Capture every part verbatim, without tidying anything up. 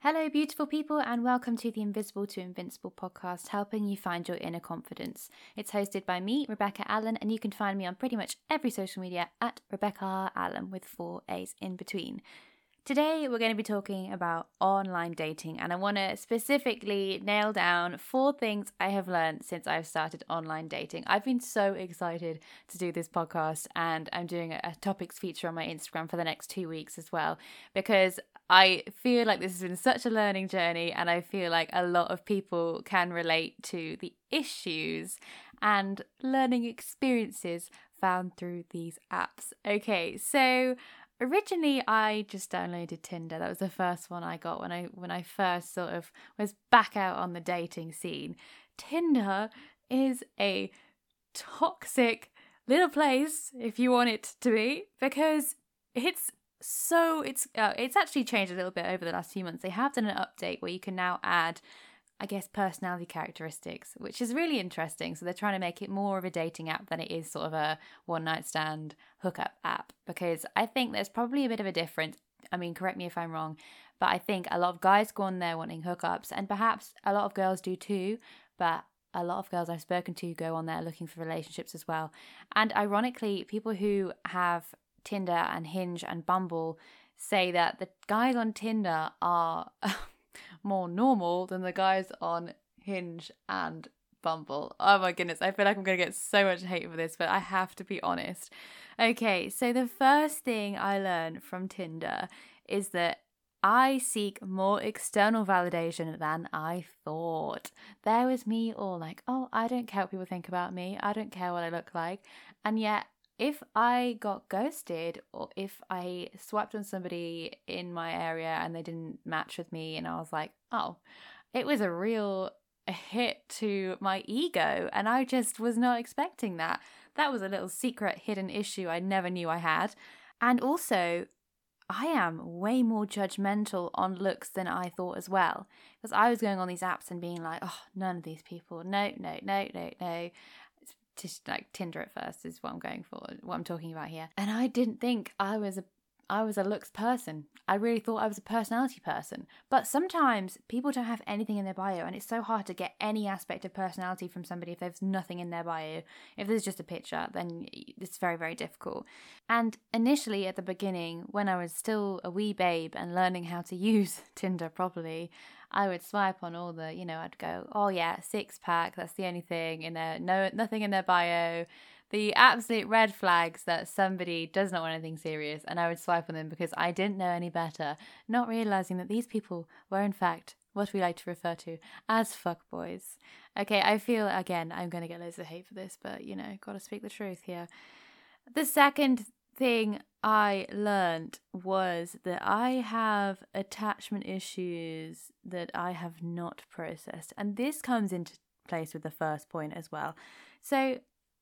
Hello, beautiful people, and welcome to the Invisible to Invincible podcast, helping you find your inner confidence. It's hosted by me, Rebecca Allen, and you can find me on pretty much every social media at Rebecca Allen with four A's in between. Today, we're going to be talking about online dating, and I want to specifically nail down four things I have learned since I've started online dating. I've been so excited to do this podcast, and I'm doing a topics feature on my Instagram for the next two weeks as well, because I feel like this has been such a learning journey, and I feel like a lot of people can relate to the issues and learning experiences found through these apps. Okay, so originally I just downloaded Tinder. That was the first one I got when I when I first sort of was back out on the dating scene. Tinder is a toxic little place, if you want it to be, because it's So it's uh, it's actually changed a little bit over the last few months. They have done an update where you can now add, I guess, personality characteristics, which is really interesting. So they're trying to make it more of a dating app than it is sort of a one-night stand hookup app, because I think there's probably a bit of a difference. I mean, correct me if I'm wrong, but I think a lot of guys go on there wanting hookups, and perhaps a lot of girls do too, but a lot of girls I've spoken to go on there looking for relationships as well. And ironically, people who have Tinder and Hinge and Bumble say that the guys on Tinder are more normal than the guys on Hinge and Bumble. Oh my goodness, I feel like I'm going to get so much hate for this, but I have to be honest. Okay, so the first thing I learned from Tinder is that I seek more external validation than I thought. There was me all like, oh, I don't care what people think about me. I don't care what I look like. And yet, if I got ghosted, or if I swiped on somebody in my area and they didn't match with me, and I was like, oh, it was a real hit to my ego, and I just was not expecting that. That was a little secret hidden issue I never knew I had. And also, I am way more judgmental on looks than I thought as well, because I was going on these apps and being like, oh, none of these people, no, no, no, no, no. Just like Tinder at first is what I'm going for, what I'm talking about here. And I didn't think I was a I was a looks person. I really thought I was a personality person. But sometimes people don't have anything in their bio, and it's so hard to get any aspect of personality from somebody if there's nothing in their bio. If there's just a picture, then it's very, very difficult. And initially at the beginning, when I was still a wee babe and learning how to use Tinder properly, I would swipe on all the, you know, I'd go, oh yeah, six pack, that's the only thing in there, no, nothing in their bio. The absolute red flags that somebody does not want anything serious, and I would swipe on them because I didn't know any better, not realizing that these people were in fact what we like to refer to as fuckboys. Okay, I feel, again, I'm going to get loads of hate for this, but, you know, gotta speak the truth here. The second thing I learned was that I have attachment issues that I have not processed, and this comes into place with the first point as well. So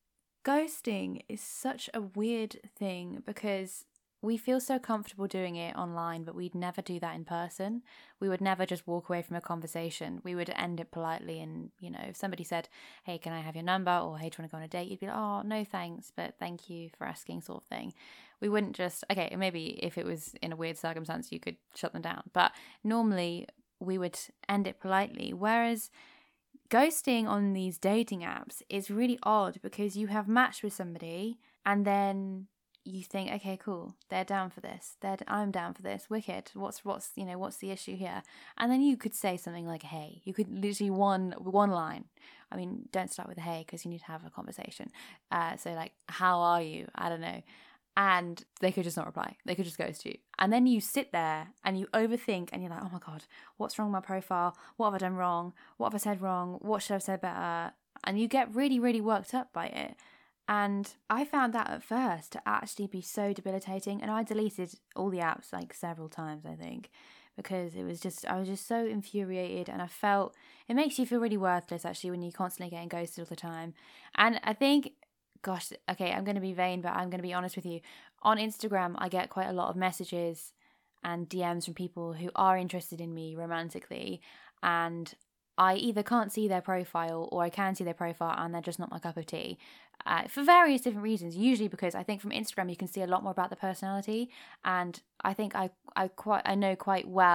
ghosting is such a weird thing because we feel so comfortable doing it online, but we'd never do that in person. We would never just walk away from a conversation. We would end it politely, and, you know, if somebody said, hey, can I have your number? Or, hey, do you want to go on a date? You'd be like, oh, no thanks, but thank you for asking, sort of thing. We wouldn't just, okay, maybe if it was in a weird circumstance, you could shut them down. But normally we would end it politely. Whereas ghosting on these dating apps is really odd because you have matched with somebody and then you think, okay, cool, they're down for this. They're, I'm down for this. Wicked. What's what's you know what's the issue here? And then you could say something like, hey. You could literally one one line. I mean, don't start with a hey because you need to have a conversation. Uh, so like, how are you? I don't know. And they could just not reply. They could just ghost you. And then you sit there and you overthink and you're like, oh my God, what's wrong with my profile? What have I done wrong? What have I said wrong? What should I have said better? And you get really, really worked up by it. And I found that at first to actually be so debilitating. And I deleted all the apps like several times, I think, because it was just, I was just so infuriated, and I felt, it makes you feel really worthless actually when you're constantly getting ghosted all the time. And I think, gosh, okay, I'm going to be vain, but I'm going to be honest with you. On Instagram, I get quite a lot of messages and D Ms from people who are interested in me romantically, and I either can't see their profile or I can see their profile and they're just not my cup of tea, uh, for various different reasons. Usually because I think from Instagram you can see a lot more about the personality, and I think I I quite I know quite well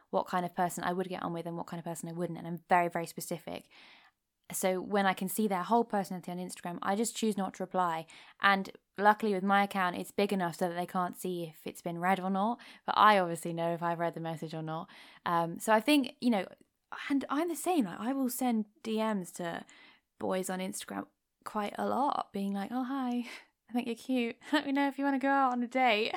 what kind of person I would get on with and what kind of person I wouldn't. And I'm very, very specific. So when I can see their whole personality on Instagram, I just choose not to reply. And luckily with my account, it's big enough so that they can't see if it's been read or not. But I obviously know if I've read the message or not. Um, so I think, you know, and I'm the same. Like, I will send D Ms to boys on Instagram quite a lot, being like, oh, hi, I think you're cute. Let me know if you want to go out on a date.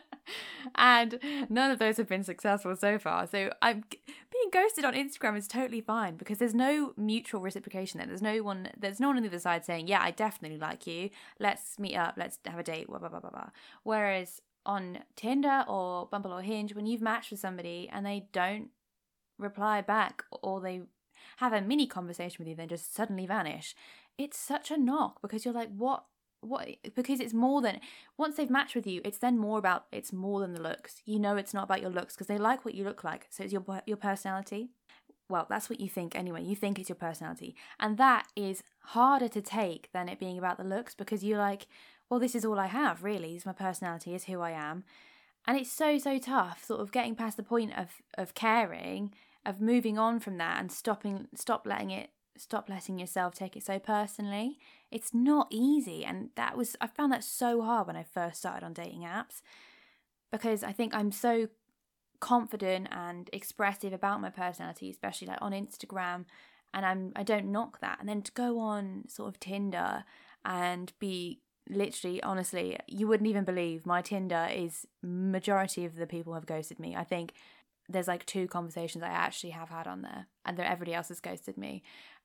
And none of those have been successful so far. So I'm being ghosted on Instagram is totally fine because there's no mutual reciprocation there. There's no one, there's no one on the other side saying, yeah, I definitely like you. Let's meet up. Let's have a date. Blah, blah, blah, blah, blah. Whereas on Tinder or Bumble or Hinge, when you've matched with somebody and they don't reply back or they have a mini conversation with you, then just suddenly vanish, it's such a knock because you're like, what? What? Because it's more than, once they've matched with you, it's then more about, it's more than the looks. You know, it's not about your looks because they like what you look like. So it's your your personality. Well, that's what you think anyway. You think it's your personality. And that is harder to take than it being about the looks because you're like, well, this is all I have, really. It's my personality, is who I am. And it's so, so tough sort of getting past the point of, of caring, of moving on from that and stopping, stop letting it, stop letting yourself take it so personally. It's not easy, and that was I found that so hard when I first started on dating apps because I think I'm so confident and expressive about my personality, especially like on Instagram, and I'm I don't knock that. And then to go on sort of Tinder and be literally, honestly, you wouldn't even believe my Tinder is majority of the people have ghosted me. I think there's like two conversations I actually have had on there, and everybody else has ghosted me.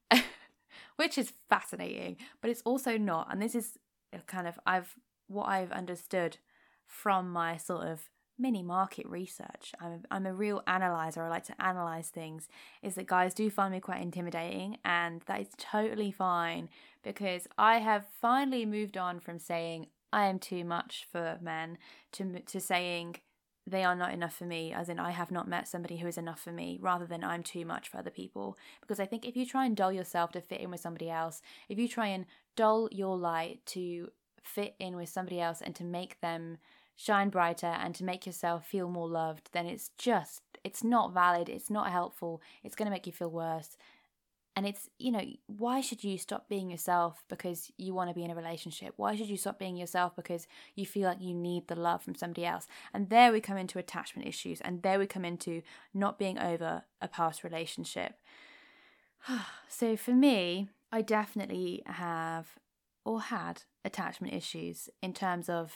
Which is fascinating, but it's also not. And this is kind of I've what I've understood from my sort of mini market research. I'm I'm a real analyzer. I like to analyze things. Is that guys do find me quite intimidating, and that is totally fine because I have finally moved on from saying I am too much for men to to saying they are not enough for me, as in I have not met somebody who is enough for me, rather than I'm too much for other people. Because I think if you try and dull yourself to fit in with somebody else, if you try and dull your light to fit in with somebody else and to make them shine brighter and to make yourself feel more loved, then it's just, it's not valid, it's not helpful, it's going to make you feel worse. And it's, you know, why should you stop being yourself because you want to be in a relationship? Why should you stop being yourself because you feel like you need the love from somebody else? And there we come into attachment issues. And there we come into not being over a past relationship. So for me, I definitely have or had attachment issues in terms of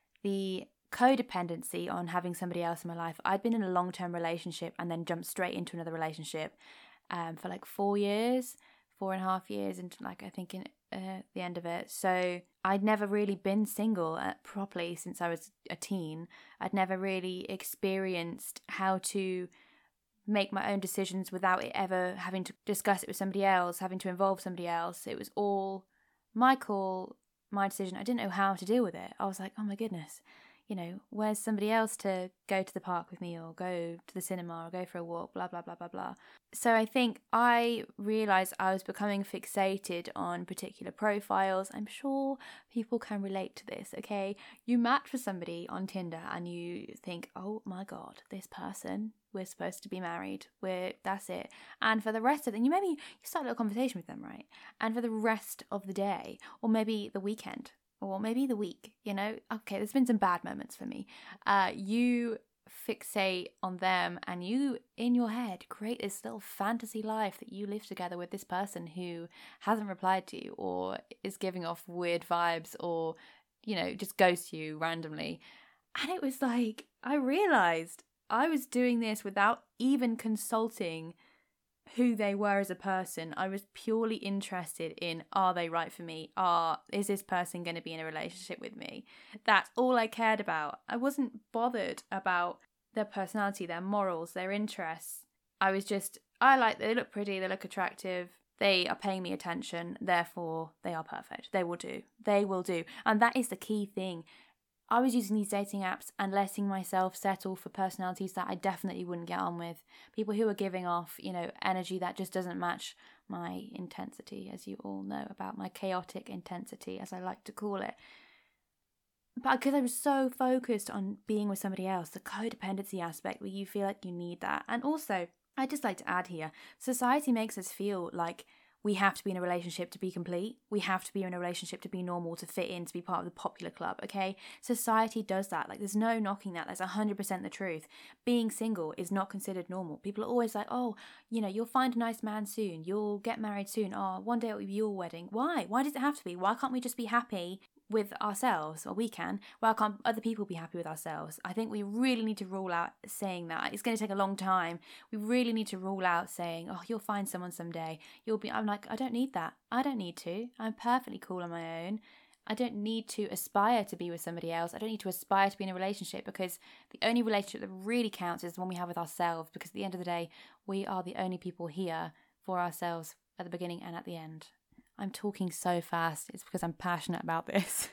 the codependency on having somebody else in my life. I'd been in a long-term relationship and then jumped straight into another relationship. Um, for like four years, four and a half years, and like I think in uh, the end of it. So I'd never really been single uh, properly since I was a teen. I'd never really experienced how to make my own decisions without it ever having to discuss it with somebody else, having to involve somebody else. It was all my call, my decision. I didn't know how to deal with it. I was like, oh my goodness, you know, where's somebody else to go to the park with me or go to the cinema or go for a walk, blah, blah, blah, blah, blah. So I think I realised I was becoming fixated on particular profiles. I'm sure people can relate to this, okay? You match with somebody on Tinder and you think, oh my God, this person, we're supposed to be married. We're, that's it. And for the rest of it, you maybe you start a little conversation with them, right? And for the rest of the day, or maybe the weekend, or maybe the week, you know, okay, there's been some bad moments for me. Uh, you fixate on them and you, in your head, create this little fantasy life that you live together with this person who hasn't replied to you or is giving off weird vibes or, you know, just ghosts you randomly. And it was like, I realised I was doing this without even consulting who they were as a person. I was purely interested in, are they right for me? Are is this person going to be in a relationship with me? That's all I cared about. I wasn't bothered about their personality, their morals, their interests. I was just, I like, they look pretty, they look attractive, they are paying me attention, therefore they are perfect. They will do. They will do. And that is the key thing. I was using these dating apps and letting myself settle for personalities that I definitely wouldn't get on with. People who are giving off, you know, energy that just doesn't match my intensity, as you all know about my chaotic intensity, as I like to call it. but because I was so focused on being with somebody else, the codependency aspect where you feel like you need that. And also, I'd just like to add here, society makes us feel like we have to be in a relationship to be complete. We have to be in a relationship to be normal, to fit in, to be part of the popular club, okay? Society does that. Like, there's no knocking that. That's one hundred percent the truth. Being single is not considered normal. People are always like, oh, you know, you'll find a nice man soon. You'll get married soon. Oh, one day it will be your wedding. Why? Why does it have to be? Why can't we just be happy with ourselves? Or we can. Why can't other people be happy with ourselves? I think we really need to rule out saying that. It's going to take a long time. We really need to rule out saying, oh, you'll find someone someday. You'll be, I'm like, I don't need that. I don't need to. I'm perfectly cool on my own. I don't need to aspire to be with somebody else. I don't need to aspire to be in a relationship, because the only relationship that really counts is the one we have with ourselves, because at the end of the day, we are the only people here for ourselves at the beginning and at the end. I'm talking so fast. It's because I'm passionate about this.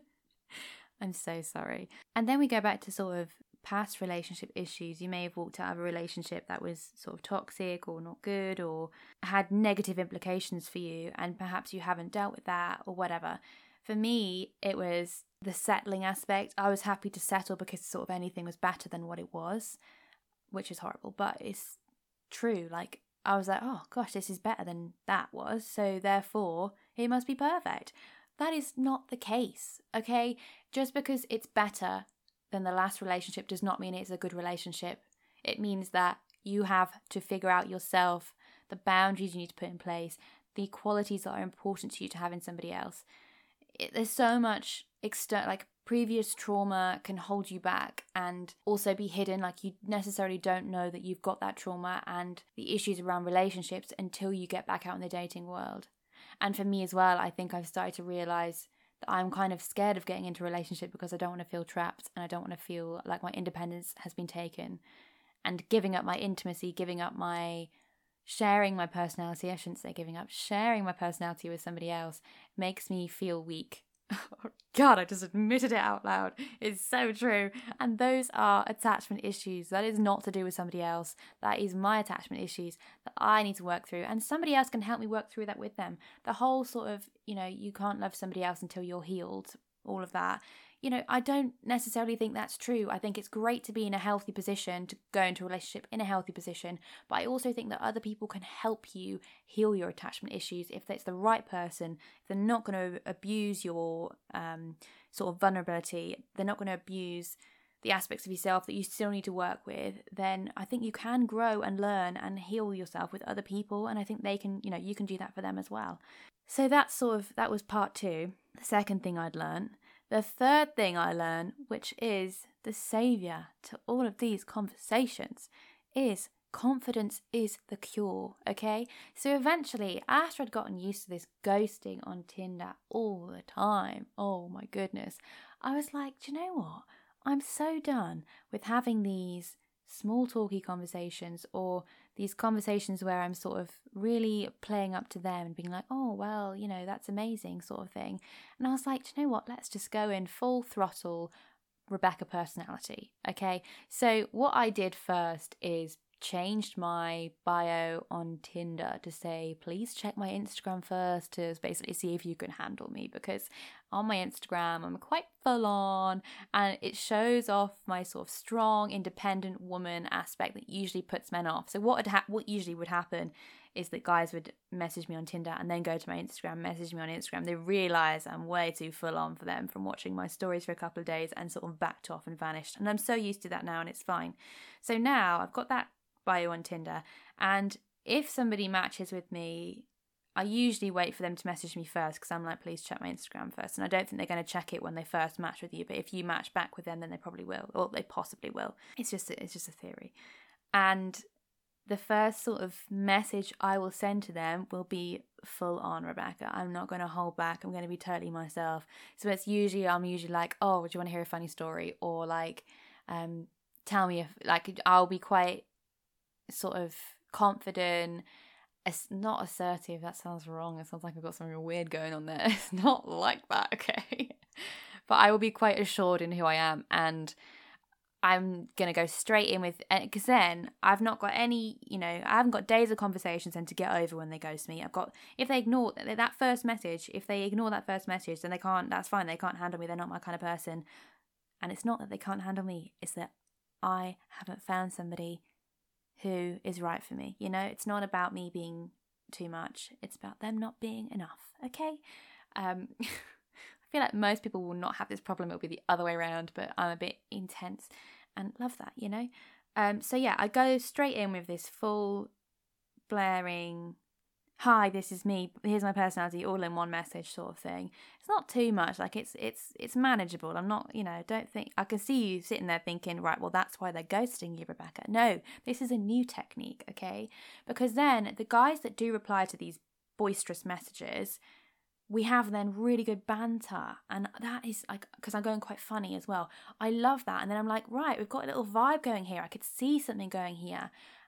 I'm so sorry. And then we go back to sort of past relationship issues. You may have walked out of a relationship that was sort of toxic or not good or had negative implications for you, and perhaps you haven't dealt with that or whatever. For me, it was the settling aspect. I was happy to settle because sort of anything was better than what it was, which is horrible, but it's true. Like, I was like, oh gosh, this is better than that was, so therefore it must be perfect. That is not the case, okay? Just because it's better than the last relationship does not mean it's a good relationship. It means that you have to figure out yourself the boundaries you need to put in place, the qualities that are important to you to have in somebody else. It, there's so much external, like previous trauma can hold you back and also be hidden. Like, you necessarily don't know that you've got that trauma and the issues around relationships until you get back out in the dating world. And for me as well, I think I've started to realise that I'm kind of scared of getting into a relationship because I don't want to feel trapped and I don't want to feel like my independence has been taken. And giving up my intimacy, giving up my sharing my personality, I shouldn't say giving up, sharing my personality with somebody else makes me feel weak. Oh God, I just admitted it out loud. It's so true. And those are attachment issues. That is not to do with somebody else. That is my attachment issues that I need to work through. And somebody else can help me work through that with them. The whole sort of, you know, you can't love somebody else until you're healed. All of that. You know, I don't necessarily think that's true. I think it's great to be in a healthy position, to go into a relationship in a healthy position. But I also think that other people can help you heal your attachment issues if it's the right person. If they're not going to abuse your um, sort of vulnerability, they're not going to abuse the aspects of yourself that you still need to work with, then I think you can grow and learn and heal yourself with other people. And I think they can, you know, you can do that for them as well. So that's sort of, that was part two. The second thing I'd learned. The third thing I learned, which is the saviour to all of these conversations, is confidence is the cure, okay? So eventually, after I'd gotten used to this ghosting on Tinder all the time, oh my goodness, I was like, do you know what? I'm so done with having these small talky conversations, or these conversations where I'm sort of really playing up to them and being like, oh, well, you know, that's amazing sort of thing. And I was like, do you know what? Let's just go in full throttle Rebecca personality. Okay. So what I did first is changed my bio on Tinder to say, please check my Instagram first, to basically see if you can handle me, because on my Instagram I'm quite full on and it shows off my sort of strong, independent woman aspect that usually puts men off. So what would ha- what usually would happen is that guys would message me on Tinder and then go to my Instagram, message me on Instagram. They realise I'm way too full on for them from watching my stories for a couple of days and sort of backed off and vanished. And I'm so used to that now, and it's fine. So now I've got that bio on Tinder, and if somebody matches with me, I usually wait for them to message me first, because I'm like, please check my Instagram first. And I don't think they're going to check it when they first match with you, but if you match back with them, then they probably will, or they possibly will. It's just a, it's just a theory. And the first sort of message I will send to them will be full on Rebecca. I'm not going to hold back. I'm going to be totally myself. So it's usually, I'm usually like, oh, do you want to hear a funny story? Or like, um, tell me if, like, I'll be quite sort of confident, it's not assertive, that sounds wrong, it sounds like I've got something weird going on there. It's not like that, okay? But I will be quite assured in who I am, and I'm going to go straight in with, because then I've not got any, you know, I haven't got days of conversations and to get over when they ghost me. I've got, if they ignore that first message, if they ignore that first message, then they can't, that's fine. They can't handle me. They're not my kind of person. And it's not that they can't handle me. It's that I haven't found somebody who is right for me. You know, it's not about me being too much. It's about them not being enough. Okay. Um, I feel like most people will not have this problem. It'll be the other way around, but I'm a bit intense and love that, you know? Um, so yeah, I go straight in with this full blaring, hi, this is me, here's my personality, all in one message sort of thing. It's not too much, like it's it's it's manageable. I'm not, you know, don't think, I can see you sitting there thinking, right, well, that's why they're ghosting you, Rebecca. No, this is a new technique, okay? Because then the guys that do reply to these boisterous messages, we have then really good banter, and that is like, because I'm going quite funny as well. I love that. And then I'm like, right, we've got a little vibe going here. I could see something going here.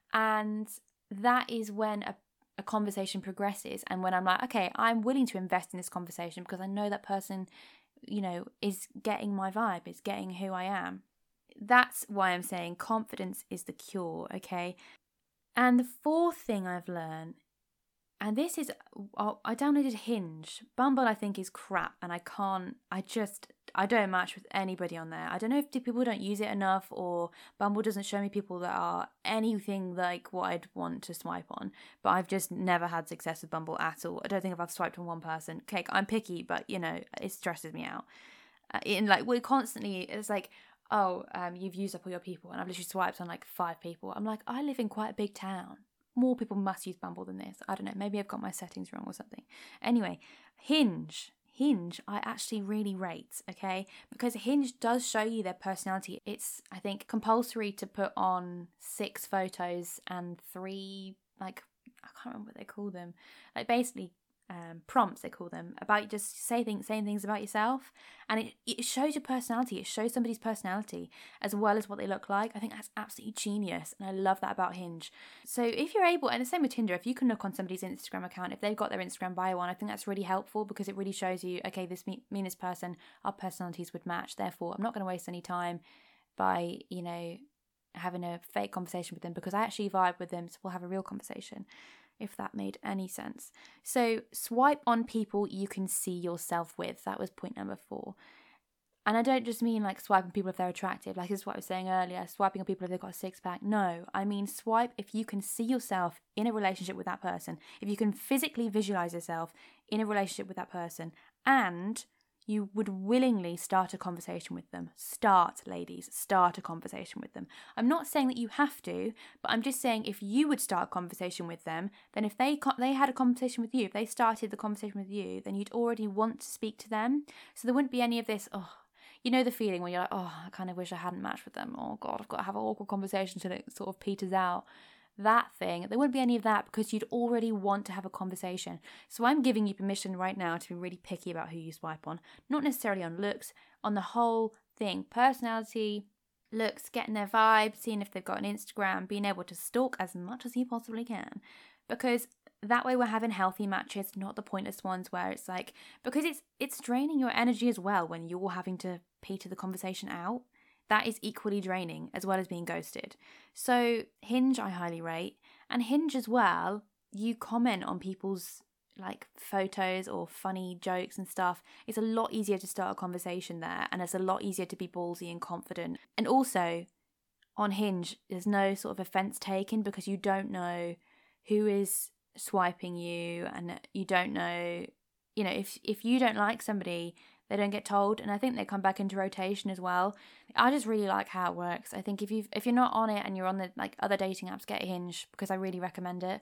And that is when a, a conversation progresses. And when I'm like, okay, I'm willing to invest in this conversation because I know that person, you know, is getting my vibe, is getting who I am. That's why I'm saying confidence is the cure, okay? And the fourth thing I've learned, and this is, I downloaded Hinge. Bumble, I think, is crap, and I can't, I just, I don't match with anybody on there. I don't know if people don't use it enough, or Bumble doesn't show me people that are anything like what I'd want to swipe on, but I've just never had success with Bumble at all. I don't think I've swiped on one person. Okay, I'm picky, but, you know, it stresses me out. Uh, and, like, we're constantly, it's like, oh, um, you've used up all your people, and I've literally swiped on, like, five people. I'm like, I live in quite a big town. More people must use Bumble than this. I don't know. Maybe I've got my settings wrong or something. Anyway, Hinge. Hinge, I actually really rate, okay? Because Hinge does show you their personality. It's, I think, compulsory to put on six photos and three, like, I can't remember what they call them. Like, basically, um, prompts, they call them, about just say things, saying things about yourself. And it, it shows your personality. It shows somebody's personality as well as what they look like. I think that's absolutely genius. And I love that about Hinge. So if you're able, and the same with Tinder, if you can look on somebody's Instagram account, if they've got their Instagram bio on, I think that's really helpful because it really shows you, okay, this me, me and this person, our personalities would match. Therefore, I'm not going to waste any time by, you know, having a fake conversation with them because I actually vibe with them. So we'll have a real conversation. If that made any sense. So swipe on people you can see yourself with. That was point number four. And I don't just mean like swiping people if they're attractive. Like this is what I was saying earlier, swiping on people if they've got a six pack. No, I mean swipe if you can see yourself in a relationship with that person. If you can physically visualize yourself in a relationship with that person and you would willingly start a conversation with them. Start, ladies, start a conversation with them. I'm not saying that you have to, but I'm just saying if you would start a conversation with them, then if they they had a conversation with you, if they started the conversation with you, then you'd already want to speak to them. So there wouldn't be any of this, oh, you know the feeling when you're like, oh, I kind of wish I hadn't matched with them. Oh, God, I've got to have an awkward conversation till it sort of peters out. That thing, there wouldn't be any of that because you'd already want to have a conversation. So I'm giving you permission right now to be really picky about who you swipe on. Not necessarily on looks, on the whole thing. Personality, looks, getting their vibe, seeing if they've got an Instagram, being able to stalk as much as you possibly can. Because that way we're having healthy matches, not the pointless ones where it's like, because it's it's draining your energy as well when you're having to peter the conversation out. That is equally draining as well as being ghosted. So Hinge I highly rate. And Hinge as well, you comment on people's like photos or funny jokes and stuff. It's a lot easier to start a conversation there and it's a lot easier to be ballsy and confident. And also on Hinge, there's no sort of offense taken because you don't know who is swiping you and you don't know, you know, if if you don't like somebody, they don't get told, and I think they come back into rotation as well. I just really like how it works. I think if you if you're not on it and you're on the like other dating apps, get Hinge because I really recommend it.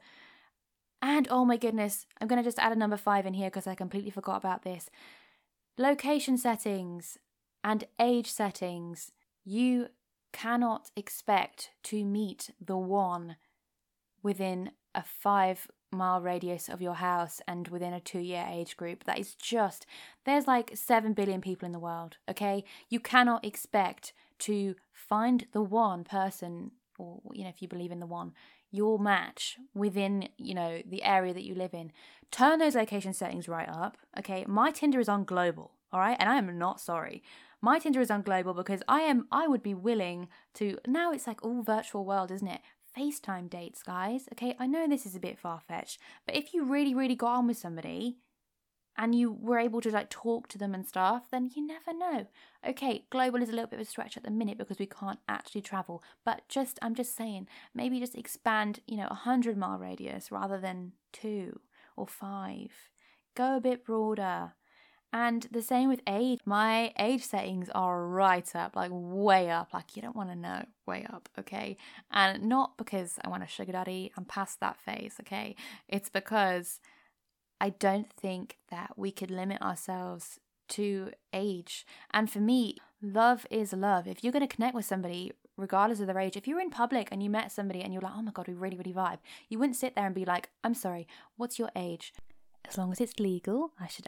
And oh my goodness, I'm gonna just add a number five in here because I completely forgot about this. Location settings and age settings. You cannot expect to meet the one within a five mile radius of your house and within a two year age group. That is just, there's like seven billion people in the world, okay? You cannot expect to find the one person, or, you know, if you believe in the one, your match within, you know, the area that you live in. Turn those location settings right up, okay? My Tinder is on global, all right? And I am not sorry. My Tinder is on global because I am, I would be willing to, now it's like all virtual world, isn't it? FaceTime dates, guys. Okay, I know this is a bit far-fetched, but if you really, really got on with somebody and you were able to like talk to them and stuff, then you never know. Okay, global is a little bit of a stretch at the minute because we can't actually travel, but just, I'm just saying, maybe just expand, you know, a hundred mile radius rather than two or five. Go a bit broader. And the same with age. My age settings are right up, like way up, like you don't want to know, way up, okay? And not because I want a sugar daddy, I'm past that phase, okay? It's because I don't think that we could limit ourselves to age. And for me, love is love. If you're going to connect with somebody, regardless of their age, if you're in public and you met somebody and you're like, oh my God, we really, really vibe, you wouldn't sit there and be like, I'm sorry, what's your age? As long as it's legal, I should